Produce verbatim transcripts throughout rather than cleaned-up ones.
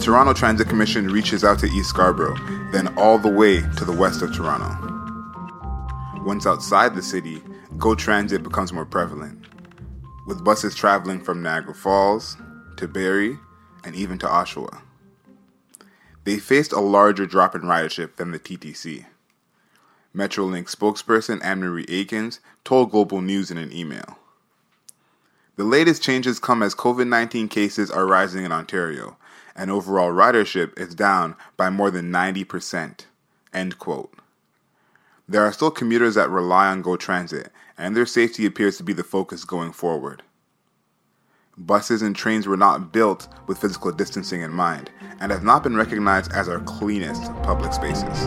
Toronto Transit Commission reaches out to East Scarborough, then all the way to the west of Toronto. Once outside the city, GO Transit becomes more prevalent, with buses traveling from Niagara Falls to Barrie and even to Oshawa. They faced a larger drop in ridership than the T T C. Metrolink spokesperson Anne-Marie Aikens told Global News in an email. The latest changes come as covid nineteen cases are rising in Ontario, and overall ridership is down by more than ninety percent. End quote. There are still commuters that rely on GO Transit, and their safety appears to be the focus going forward. Buses and trains were not built with physical distancing in mind, and have not been recognized as our cleanest public spaces.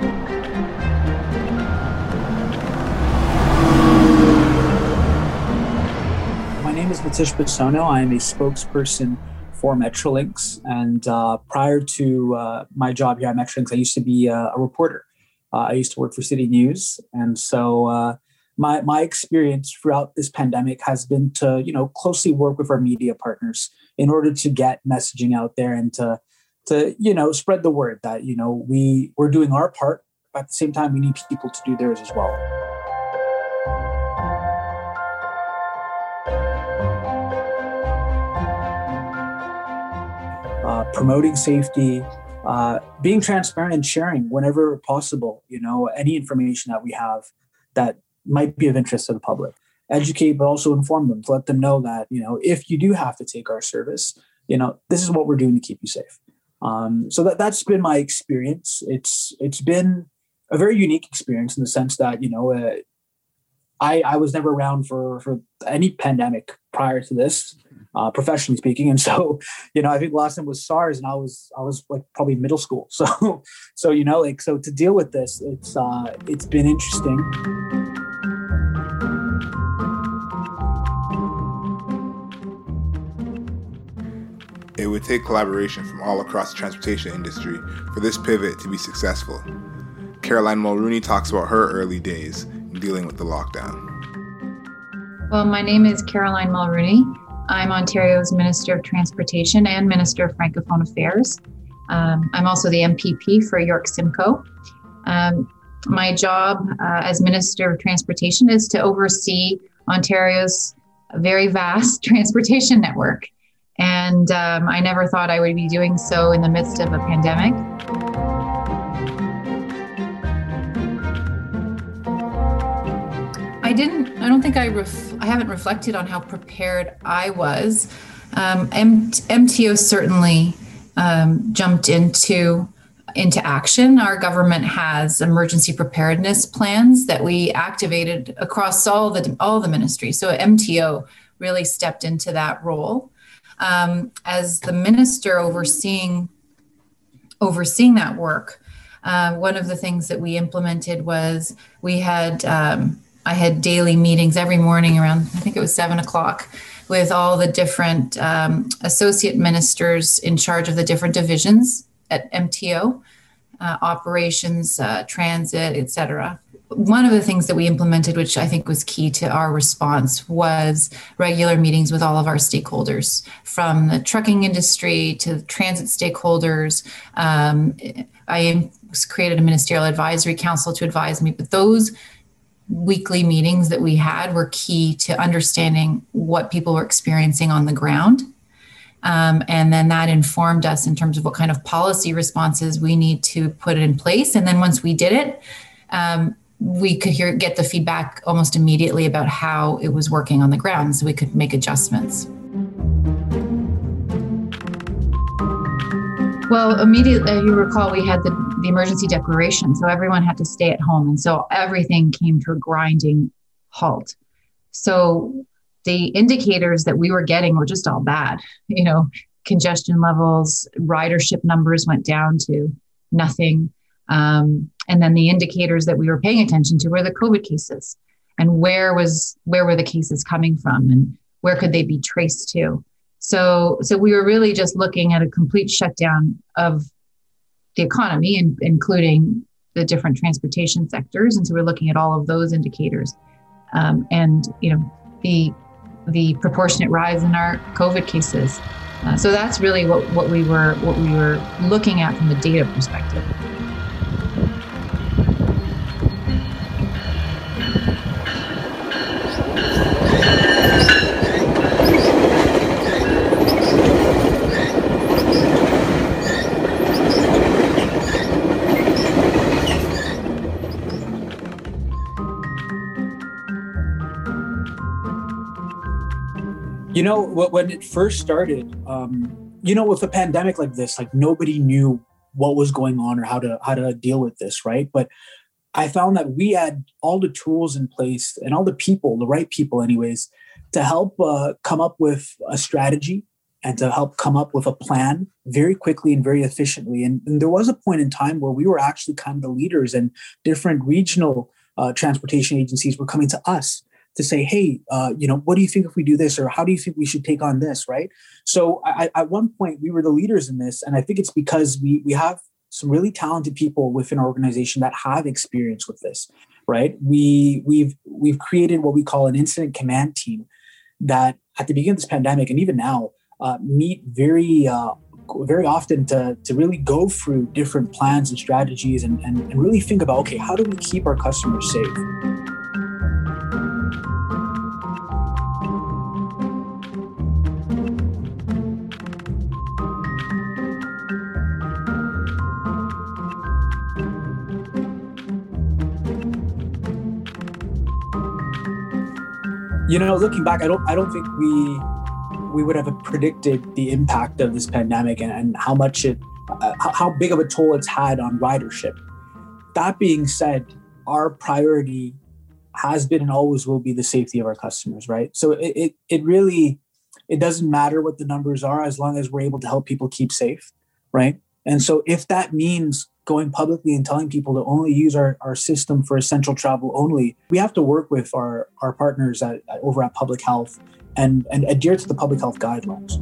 My name is Matish Bisono. I am a spokesperson for Metrolinx, and uh, prior to uh, my job here at Metrolinx, I used to be uh, a reporter. Uh, I used to work for City News, and so uh, my my experience throughout this pandemic has been to you know closely work with our media partners in order to get messaging out there and to to you know spread the word that you know we we're doing our part, but at the same time we need people to do theirs as well. Uh, promoting safety. Uh, being transparent and sharing whenever possible, you know, any information that we have that might be of interest to the public. Educate, but also inform them to let them know that, you know, if you do have to take our service, you know, this is what we're doing to keep you safe. Um, so that, that's been my experience. It's It's been a very unique experience in the sense that, you know, uh, I, I was never around for, for any pandemic prior to this. Uh, professionally speaking. And so, you know, I think the last time was SARS and I was, I was like probably middle school. So, so, you know, like, so to deal with this, it's, uh, it's been interesting. It would take collaboration from all across the transportation industry for this pivot to be successful. Caroline Mulrooney talks about her early days in dealing with the lockdown. Well, my name is Caroline Mulrooney. I'm Ontario's Minister of Transportation and Minister of Francophone Affairs. Um, I'm also the M P P for York Simcoe. Um, my job uh, as Minister of Transportation is to oversee Ontario's very vast transportation network. And um, I never thought I would be doing so in the midst of a pandemic. I didn't, I don't think I, ref, I haven't reflected on how prepared I was. Um, M- MTO certainly um, jumped into, into action. Our government has emergency preparedness plans that we activated across all the, all the ministries. So M T O really stepped into that role. Um, as the minister overseeing, overseeing that work, uh, one of the things that we implemented was we had, um, I had daily meetings every morning around, I think it was seven o'clock, with all the different um, associate ministers in charge of the different divisions at M T O, uh, operations, uh, transit, et cetera. One of the things that we implemented, which I think was key to our response, was regular meetings with all of our stakeholders, from the trucking industry to transit stakeholders. Um, I created a ministerial advisory council to advise me, but those weekly meetings that we had were key to understanding what people were experiencing on the ground. Um, and then that informed us in terms of what kind of policy responses we need to put in place. And then once we did it, um, we could hear, get the feedback almost immediately about how it was working on the ground, so we could make adjustments. Well, immediately, uh, you recall, we had the, the emergency declaration, so everyone had to stay at home. And so everything came to a grinding halt. So the indicators that we were getting were just all bad. You know, congestion levels, ridership numbers went down to nothing. Um, and then the indicators that we were paying attention to were the COVID cases, and where was where were the cases coming from, and where could they be traced to. So, so we were really just looking at a complete shutdown of the economy, and including the different transportation sectors. And so we're looking at all of those indicators, um, and you know the the proportionate rise in our COVID cases. Uh, so that's really what, what we were what we were looking at from the data perspective. You know, when it first started, um, you know, with a pandemic like this, like nobody knew what was going on or how to how to deal with this, right? But I found that we had all the tools in place and all the people, the right people anyways, to help uh, come up with a strategy and to help come up with a plan very quickly and very efficiently. And, and there was a point in time where we were actually kind of the leaders, and different regional uh, transportation agencies were coming to us to say, hey, uh, you know, what do you think if we do this? Or how do you think we should take on this, right? So I, at one point, we were the leaders in this. And I think it's because we we have some really talented people within our organization that have experience with this, right? We, we've, we've created what we call an incident command team that at the beginning of this pandemic, and even now, uh, meet very uh, very often to, to really go through different plans and strategies and, and, and really think about, okay, how do we keep our customers safe? You know, looking back, I don't, I don't think we, we would have predicted the impact of this pandemic and, and how much it, uh, how big of a toll it's had on ridership. That being said, our priority has been and always will be the safety of our customers, right? So it, it, it really, it doesn't matter what the numbers are as long as we're able to help people keep safe, right? And so if that means going publicly and telling people to only use our, our system for essential travel only, we have to work with our, our partners at, at, over at Public Health and, and adhere to the public health guidelines.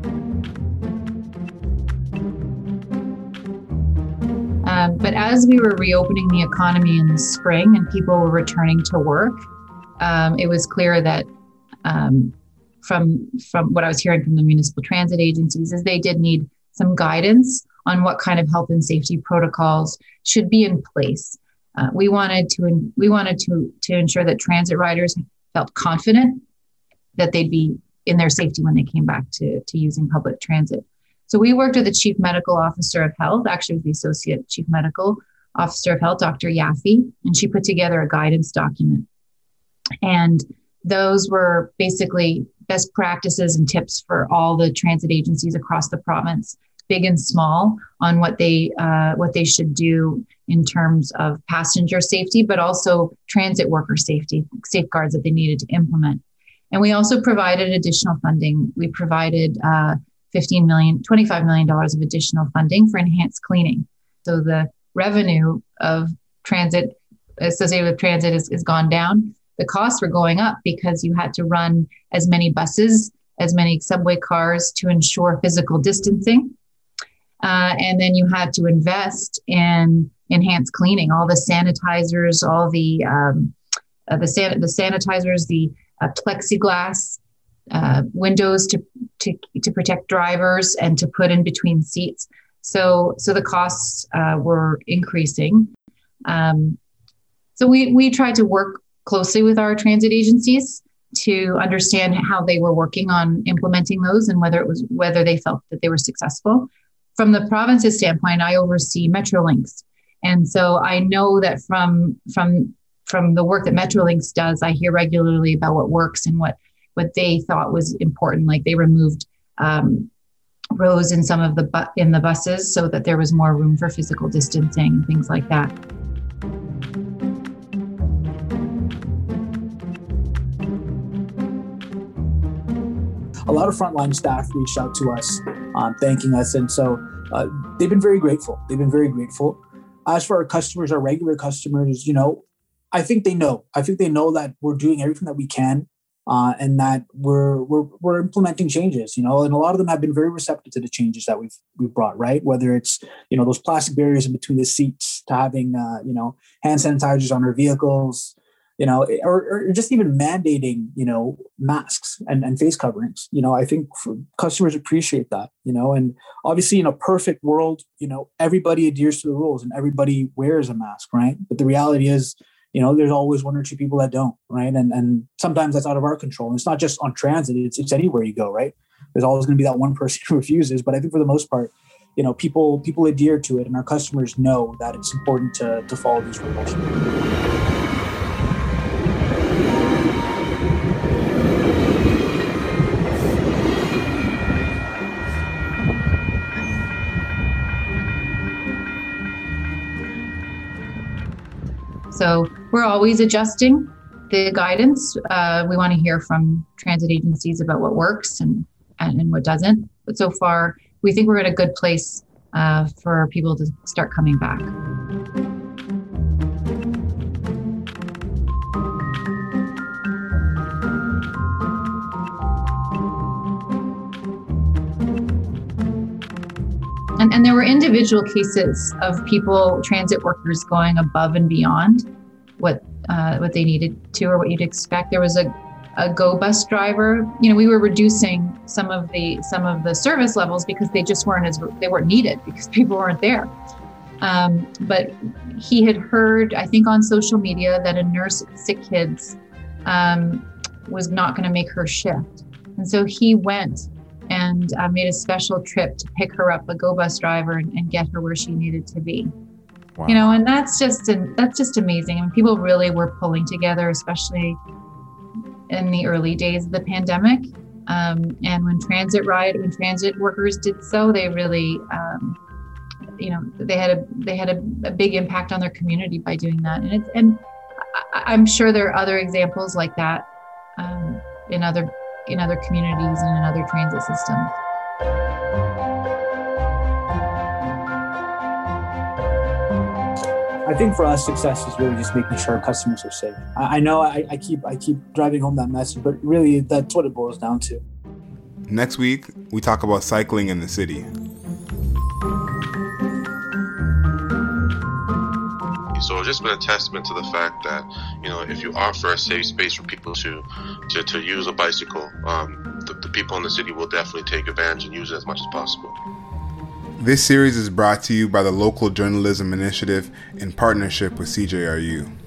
Um, but as we were reopening the economy in the spring and people were returning to work, um, it was clear that um, from, from what I was hearing from the municipal transit agencies is they did need some guidance on what kind of health and safety protocols should be in place. Uh, we wanted to we wanted to to ensure that transit riders felt confident that they'd be in their safety when they came back to, to using public transit. So we worked with the Chief Medical Officer of Health, actually the Associate Chief Medical Officer of Health, Doctor Yaffe, and she put together a guidance document. And those were basically best practices and tips for all the transit agencies across the province, big and small, on what they uh, what they should do in terms of passenger safety, but also transit worker safety, safeguards that they needed to implement. And we also provided additional funding. We provided uh, fifteen million, twenty-five million dollars of additional funding for enhanced cleaning. So the revenue of transit associated with transit is, is gone down. The costs were going up because you had to run as many buses, as many subway cars to ensure physical distancing. Uh, and then you had to invest in enhanced cleaning, all the sanitizers, all the um, uh, the, san- the sanitizers, the uh, plexiglass uh, windows to, to to protect drivers and to put in between seats. So so the costs uh, were increasing. Um, so we we tried to work closely with our transit agencies to understand how they were working on implementing those and whether it was whether they felt that they were successful. From the province's standpoint, I oversee Metrolinx. And so I know that from from from the work that Metrolinx does, I hear regularly about what works and what, what they thought was important. Like they removed um, rows in some of the bu- in the buses so that there was more room for physical distancing and things like that. A lot of frontline staff reached out to us, um, thanking us. And so uh, they've been very grateful. They've been very grateful. As for our customers, our regular customers, you know, I think they know. I think they know that we're doing everything that we can uh, and that we're, we're we're implementing changes, you know, and a lot of them have been very receptive to the changes that we've we've brought, right? Whether it's, you know, those plastic barriers in between the seats to having, uh, you know, hand sanitizers on our vehicles, you know, or, or just even mandating, you know, masks and, and face coverings. You know, I think customers appreciate that, you know, and obviously in a perfect world, you know, everybody adheres to the rules and everybody wears a mask, right? But the reality is, you know, there's always one or two people that don't, right? And and sometimes that's out of our control. And it's not just on transit, it's, it's anywhere you go, right? There's always going to be that one person who refuses. But I think for the most part, you know, people people adhere to it, and our customers know that it's important to, to follow these rules. So we're always adjusting the guidance. Uh, we want to hear from transit agencies about what works and, and, and what doesn't. But so far, we think we're in a good place uh, for people to start coming back. And, and there were individual cases of people, transit workers, going above and beyond what uh, what they needed to or what you'd expect. There was a, a Go bus driver. You know, we were reducing some of the some of the service levels because they just weren't as they weren't needed because people weren't there. Um, but he had heard, I think, on social media that a nurse at Sick Kids um, was not going to make her shift, and so he went and uh, made a special trip to pick her up, a Go bus driver, and, and get her where she needed to be. Wow. You know, and that's just an, that's just amazing. I mean, people really were pulling together, especially in the early days of the pandemic. Um, and when transit ride, when transit workers did so, they really, um, you know, they had a they had a, a big impact on their community by doing that. And it's and I, I'm sure there are other examples like that um, in other. in other communities and in other transit systems. I think for us, success is really just making sure our customers are safe. I, I know I, I keep I keep driving home that message, but really that's what it boils down to. Next week, we talk about cycling in the city. So it's just been a testament to the fact that, you know, if you offer a safe space for people to to, to use a bicycle, um, the, the people in the city will definitely take advantage and use it as much as possible. This series is brought to you by the Local Journalism Initiative in partnership with C J R U.